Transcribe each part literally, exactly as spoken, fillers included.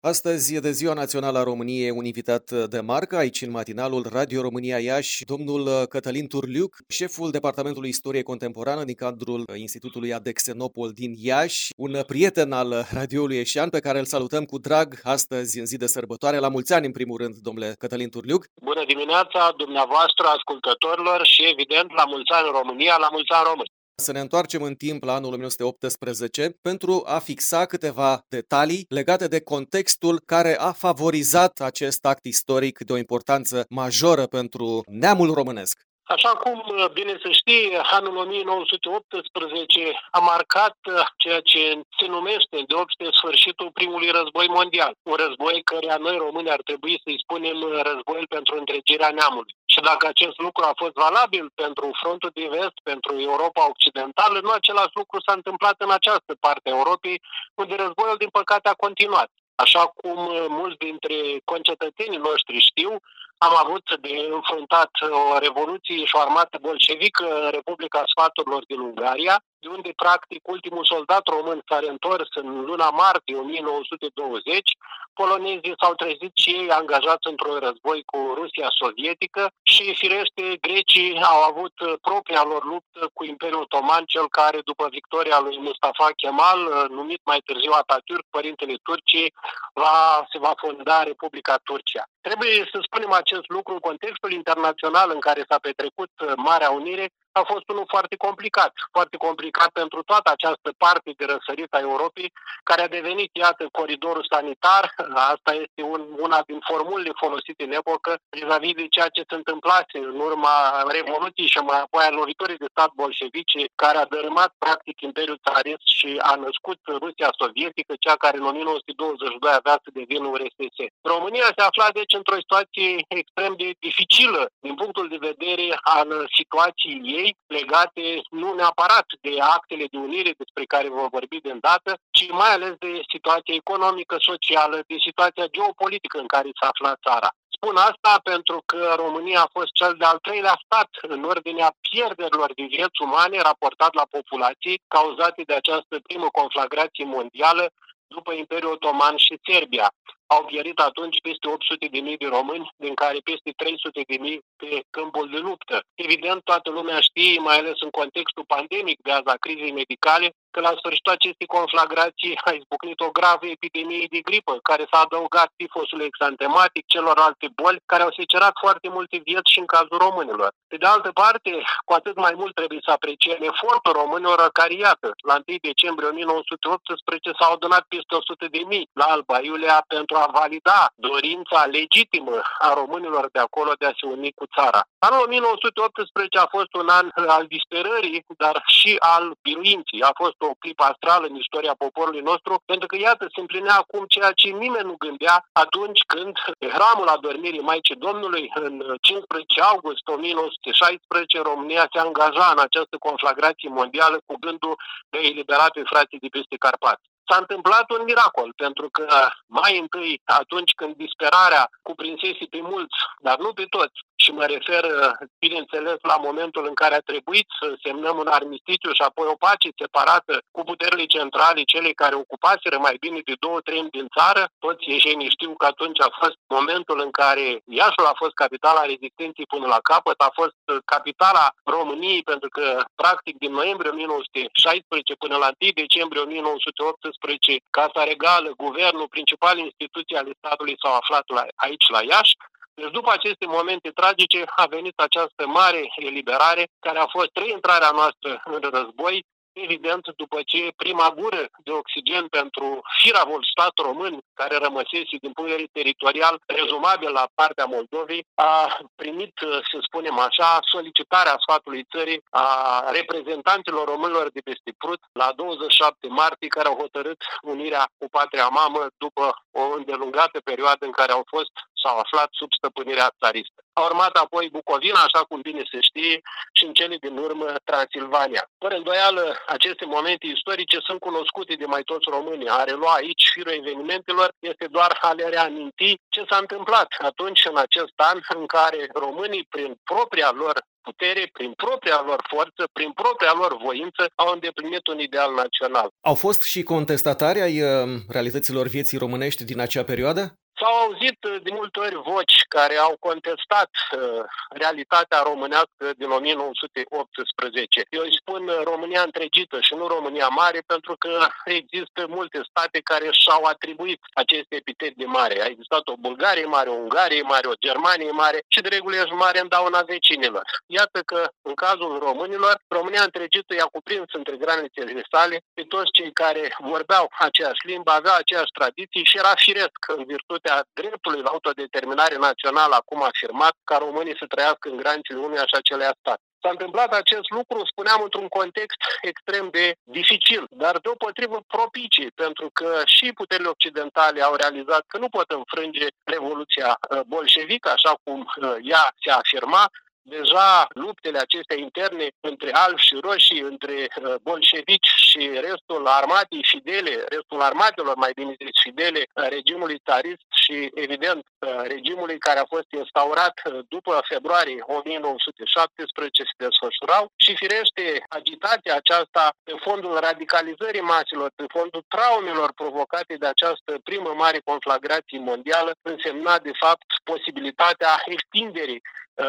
Astăzi e de Ziua Națională a României, un invitat de marcă aici în matinalul Radio România Iași, domnul Cătălin Turliuc, șeful Departamentului Istorie Contemporană din cadrul Institutului Adexenopol din Iași, un prieten al radioului ieșean pe care îl salutăm cu drag astăzi în zi de sărbătoare. La mulți ani, în primul rând, domnule Cătălin Turliuc. Bună dimineața dumneavoastră, ascultătorilor, și evident la mulți ani România, la mulți ani români. Să ne întoarcem în timp la anul o mie nouă sute optsprezece pentru a fixa câteva detalii legate de contextul care a favorizat acest act istoric de o importanță majoră pentru neamul românesc. Așa cum bine se știe, anul o mie nouă sute optsprezece a marcat ceea ce se numește de obște sfârșitul primului război mondial. Un război căreia noi români ar trebui să-i spunem războiul pentru întregirea neamului. Și dacă acest lucru a fost valabil pentru frontul de vest, pentru Europa Occidentală, nu același lucru s-a întâmplat în această parte a Europei, unde războiul, din păcate, a continuat. Așa cum mulți dintre concetățenii noștri știu, am avut de înfruntat o revoluție și o armată bolșevică în Republica Sfaturilor din Ungaria, de unde, practic, ultimul soldat român s-a reîntors în luna martie o mie nouă sute douăzeci, polonezii s-au trezit și ei angajați într-un război cu Rusia sovietică și, firește, grecii au avut propria lor luptă cu Imperiul Otoman, cel care, după victoria lui Mustafa Kemal, numit mai târziu Atatürk, părintele Turciei, va, se va fonda Republica Turcia. Trebuie să spunem acest lucru în contextul internațional în care s-a petrecut Marea Unire. A fost unul foarte complicat, foarte complicat pentru toată această parte de răsărit a Europei, care a devenit, iată, coridorul sanitar. Asta este un, una din formulele folosite în epocă vis-a-vis de ceea ce se întâmplase în urma Revoluției și mai apoi a loviturii de stat bolșevice, care a dărâmat, practic, Imperiul Țarist și a născut Rusia sovietică, cea care în o mie nouă sute douăzeci și doi avea să devină U R S S. România se afla, deci, într-o situație extrem de dificilă din punctul de vedere al situației ei, legate nu neapărat de actele de unire despre care vom vorbi de îndată, ci mai ales de situația economică, socială, de situația geopolitică în care se afla țara. Spun asta pentru că România a fost cel de-al treilea stat în ordinea pierderilor de vieți umane raportat la populații cauzate de această primă conflagrație mondială după Imperiul Otoman și Serbia. Au pierit atunci peste opt sute de mii de români, din care peste trei sute de mii pe câmpul de luptă. Evident, toată lumea știe, mai ales în contextul pandemic de azi a crizei medicale, că la sfârșitul acestei conflagrații a izbucnit o gravă epidemie de gripă, care s-a adăugat tifosului exantematic, celorlalte boli, care au secerat foarte multe vieți și în cazul românilor. Pe de altă parte, cu atât mai mult trebuie să apreciem efortul românilor care, iată, la întâi decembrie o mie nouă sute optsprezece s-au adunat peste o sută de mii la Alba Iulia pentru a valida dorința legitimă a românilor de acolo de a se uni cu țara. Anul o mie nouă sute optsprezece a fost un an al disperării, dar și al biruinței. A fost o clipă astrală în istoria poporului nostru, pentru că, iată, se împlinea acum ceea ce nimeni nu gândea atunci când, pe hramul adormirii Maicii Domnului, în cincisprezece august o mie nouă sute șaisprezece, România se angaja în această conflagrație mondială cu gândul de a elibera pe frații de peste Carpați. S-a întâmplat un miracol, pentru că mai întâi, atunci când disperarea cuprinsese pe mulți, dar nu pe toți, și mă refer, bineînțeles, la momentul în care a trebuit să semnăm un armistițiu și apoi o pace separată cu puterile centrale, cele care ocupaseră mai bine de două treimi din țară, toți ieșenii știu că atunci a fost momentul în care Iașul a fost capitala rezistenței până la capăt, a fost capitala României, pentru că, practic, din noiembrie o mie nouă sute șaisprezece până la întâi decembrie o mie nouă sute optsprezece, Casa Regală, guvernul, principale instituții ale statului s-au aflat la, aici la Iași. Deci după aceste momente tragice a venit această mare eliberare, care a fost reintrarea noastră în război, evident după ce prima gură de oxigen pentru firavul stat român, care rămăsese din punct de vedere teritorial rezumabil la partea Moldovei, a primit, să spunem așa, solicitarea sfatului țării a reprezentanților românilor de peste Prut la douăzeci și șapte martie, care au hotărât unirea cu patria mamă după o îndelungată perioadă în care au fost s-au aflat sub stăpânirea țaristă. A urmat apoi Bucovina, așa cum bine se știe, și în cele din urmă Transilvania. Fără îndoială, aceste momente istorice sunt cunoscute de mai toți românii. A relua aici firul evenimentelor este doar a le reaminti ce s-a întâmplat atunci, în acest an, în care românii, prin propria lor putere, prin propria lor forță, prin propria lor voință, au îndeplinit un ideal național. Au fost și contestatari ai uh, realităților vieții românești din acea perioadă? S-au auzit de multe ori voci care au contestat uh, realitatea românească din o mie nouă sute optsprezece. Eu îi spun România întregită și nu România mare, pentru că există multe state care și-au atribuit acest epitet de mare. A existat o Bulgarie mare, o Ungarie mare, o Germanie mare și de regulă ești mare în dauna vecinilor. Iată că în cazul românilor, România întregită i-a cuprins între granițele sale pe toți cei care vorbeau aceeași limbă, aveau aceeași tradiții și era firesc în virtutea dreptului la autodeterminare națională, acum afirmat, ca românii să trăiască în granițele unui și acelea stat. S-a întâmplat acest lucru, spuneam, într-un context extrem de dificil, dar deopotrivă propice, pentru că și puterile occidentale au realizat că nu pot înfrânge Revoluția bolșevică, așa cum ea se afirma. Deja luptele acestea interne între albi și roșii, între bolșevici și restul armatei fidele, restul armatelor, mai bine zis, fidele regimului țarist și, evident, regimului care a fost instaurat după februarie o mie nouă sute șaptesprezece se desfășurau și, firește, agitația aceasta pe fondul radicalizării maselor, pe fondul traumelor provocate de această primă mare conflagrație mondială, însemna, de fapt, posibilitatea extinderii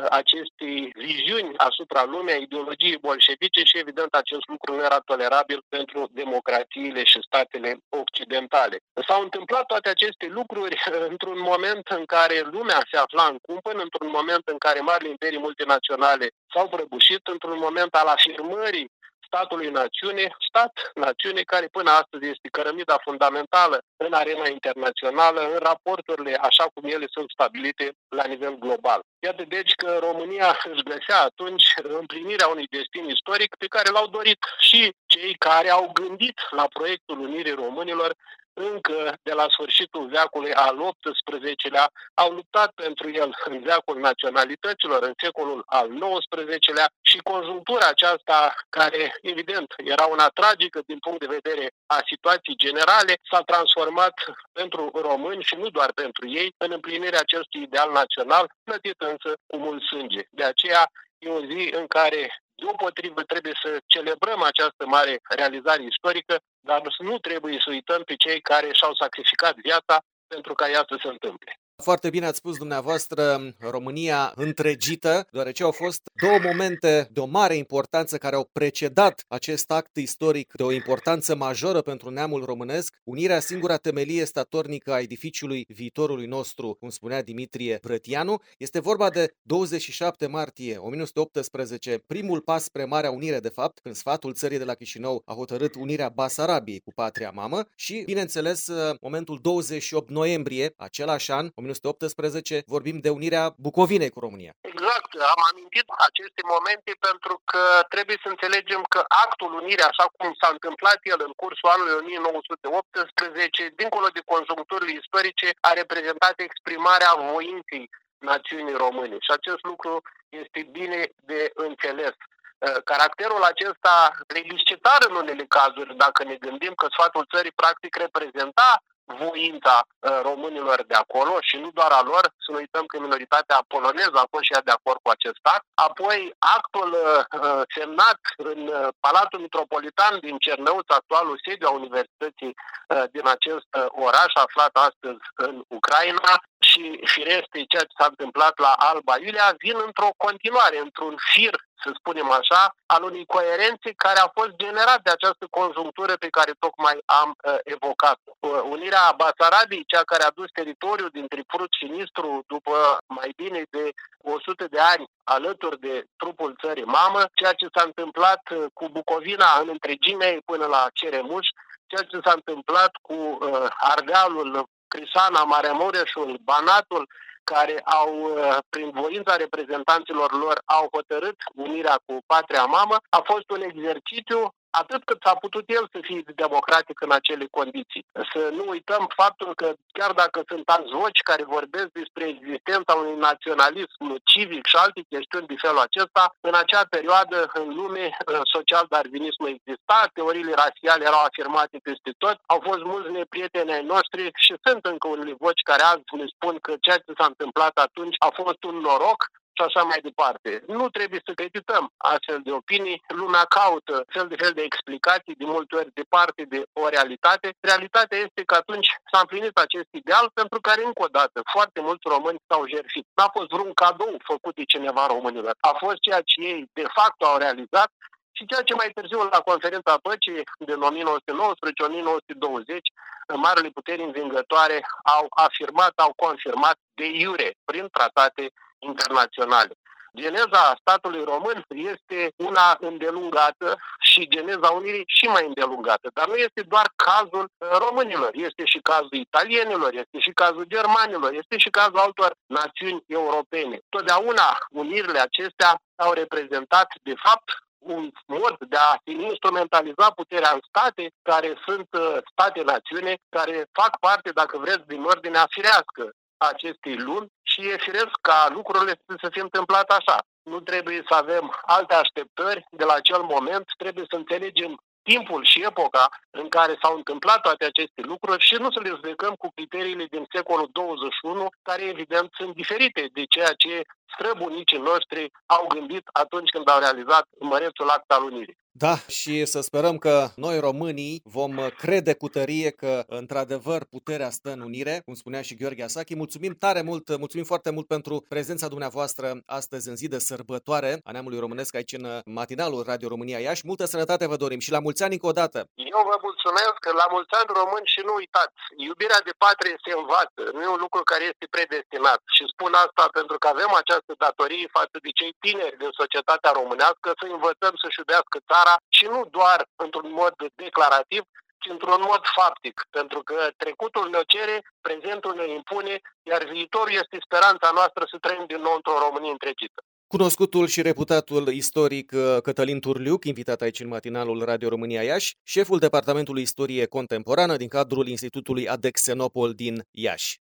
acestei viziuni asupra lumii, a ideologiei bolșevice și, evident, acest lucru nu era tolerabil pentru democrațiile și statele occidentale. S-au întâmplat toate aceste lucruri într-un moment în care lumea se afla în cumpăn, într-un moment în care marile imperii multinaționale s-au prăbușit, într-un moment al afirmării statului națiune, stat-națiune care până astăzi este cărămida fundamentală în arena internațională, în raporturile așa cum ele sunt stabilite la nivel global. Iată deci că România își găsea atunci împlinirea unui destin istoric pe care l-au dorit și cei care au gândit la proiectul Unirii Românilor încă de la sfârșitul veacului al optsprezecelea, au luptat pentru el în veacul naționalităților, în secolul al nouăsprezecelea și conjunctura aceasta, care evident era una tragică din punct de vedere a situației generale, s-a transformat pentru români și nu doar pentru ei în împlinirea acestui ideal național, plătit însă cu mult sânge. De aceea e o zi în care deopotrivă trebuie să celebrăm această mare realizare istorică, dar nu trebuie să uităm pe cei care și-au sacrificat viața pentru ca ea să se întâmple. Foarte bine ați spus dumneavoastră, România întregită, deoarece au fost două momente de o mare importanță care au precedat acest act istoric de o importanță majoră pentru neamul românesc, unirea singura temelie statornică a edificiului viitorului nostru, cum spunea Dimitrie Brătianu. Este vorba de douăzeci și șapte martie o mie nouă sute optsprezece, primul pas spre Marea Unire, de fapt, când sfatul țării de la Chișinău a hotărât unirea Basarabiei cu patria mamă și, bineînțeles, momentul douăzeci și opt noiembrie, același an, o mie nouă sute optsprezece, vorbim de unirea Bucovinei cu România. Exact, am amintit aceste momente pentru că trebuie să înțelegem că actul unirii, așa cum s-a întâmplat el în cursul anului o mie nouă sute optsprezece, dincolo de conjuncturile istorice, a reprezentat exprimarea voinței națiunii române și acest lucru este bine de înțeles. Caracterul acesta plebiscitar în unele cazuri, dacă ne gândim că sfatul țării practic reprezenta voința românilor de acolo și nu doar a lor, să nu uităm că minoritatea poloneză a fost și ea de acord cu acest act. Apoi actul semnat în Palatul Metropolitan din Cernăuț, actualul sediu a Universității din acest oraș aflat astăzi în Ucraina, și firește ceea ce s-a întâmplat la Alba Iulia, vin într-o continuare, într-un fir, să spunem așa, al unei coerențe care a fost generat de această conjunctură pe care tocmai am uh, evocat-o. Uh, unirea Basarabiei, cea care a dus teritoriul dintre Prut și Nistru după mai bine de o sută de ani alături de trupul țării mamă, ceea ce s-a întâmplat uh, cu Bucovina în întregime până la Ceremuș, ceea ce s-a întâmplat cu uh, Ardealul, Crisana, Maramureșul, Banatul, care au, prin voința reprezentanților lor, au hotărât unirea cu patria mamă, a fost un exercițiu atât cât s-a putut el să fie democratic în acele condiții. Să nu uităm faptul că chiar dacă sunt alți voci care vorbesc despre existența unui naționalism civic și alte chestiuni de felul acesta, în acea perioadă în lume social-darwinismul exista, teoriile rasiale erau afirmate peste tot, au fost mulți neprieteni ai noștri și sunt încă unele voci care azi ne spun că ceea ce s-a întâmplat atunci a fost un noroc și așa mai departe. Nu trebuie să credităm astfel de opinii. Lumea caută fel de fel de explicații, de multe ori departe de o realitate. Realitatea este că atunci s-a împlinit acest ideal pentru care, încă o dată, foarte mulți români s-au jertfit. N-a fost vreun cadou făcut de cineva românilor. A fost ceea ce ei de fapt au realizat și ceea ce mai târziu la conferința păcii din o mie nouă sute nouăsprezece - o mie nouă sute douăzeci, marile puteri învingătoare au afirmat, au confirmat de iure prin tratate internaționale. Geneza statului român este una îndelungată și geneza unirii și mai îndelungată. Dar nu este doar cazul românilor, este și cazul italienilor, este și cazul germanilor, este și cazul altor națiuni europene. Totdeauna unirile acestea au reprezentat, de fapt, un mod de a instrumentaliza puterea în state care sunt state-națiune, care fac parte, dacă vreți, din ordinea firească a acestei lumi și e firesc ca lucrurile să se fi întâmplat așa. Nu trebuie să avem alte așteptări de la acel moment, trebuie să înțelegem timpul și epoca în care s-au întâmplat toate aceste lucruri și nu să le judecăm cu criteriile din secolul douăzeci și unu, care evident sunt diferite de ceea ce străbunicii noștri au gândit atunci când au realizat mărețul act al unirii. Da, și să sperăm că noi românii vom crede cu tărie că într-adevăr puterea stă în unire, cum spunea și Gheorghe Asachi. Mulțumim tare mult, mulțumim foarte mult pentru prezența dumneavoastră astăzi în zi de sărbătoare a neamului românesc aici în matinalul Radio România Iași. Multă sănătate vă dorim și la mulți ani încă o dată. Eu vă mulțumesc, la mulți ani români și nu uitați, iubirea de patrie se învață, nu e un lucru care este predestinat și spun asta pentru că avem această datorie față de cei tineri din societatea românească să învățăm să-și iubească țara și nu doar într-un mod declarativ, ci într-un mod faptic, pentru că trecutul ne cere, prezentul ne impune, iar viitorul este speranța noastră să trăim din nou într-o Românie întregită. Cunoscutul și reputatul istoric Cătălin Turliuc, invitat aici în matinalul Radio România Iași, șeful Departamentului Istorie Contemporană din cadrul Institutului Adexenopol din Iași.